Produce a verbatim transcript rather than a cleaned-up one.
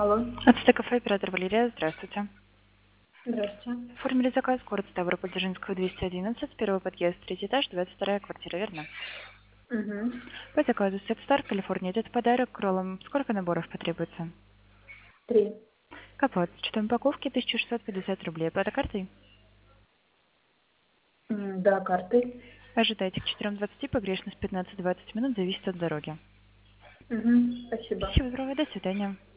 Алло. Ацтек кафе, оператор Валерия, здравствуйте. Здравствуйте. Оформили заказ, город Ставрополь, Дзержинского, двести одиннадцать, первый подъезд, третий этаж, двадцать вторая квартира, верно? Угу. По заказу Степстар, Калифорния, идет подарок кроллом. Сколько наборов потребуется? Три. Капот, с учетом упаковки тысяча шестьсот пятьдесят рублей. Оплата картой? М, Да, карты. Ожидайте к четырем двадцати, погрешность пятнадцать-двадцать минут, зависит от дороги. Угу. Спасибо. Всего доброго, до свидания.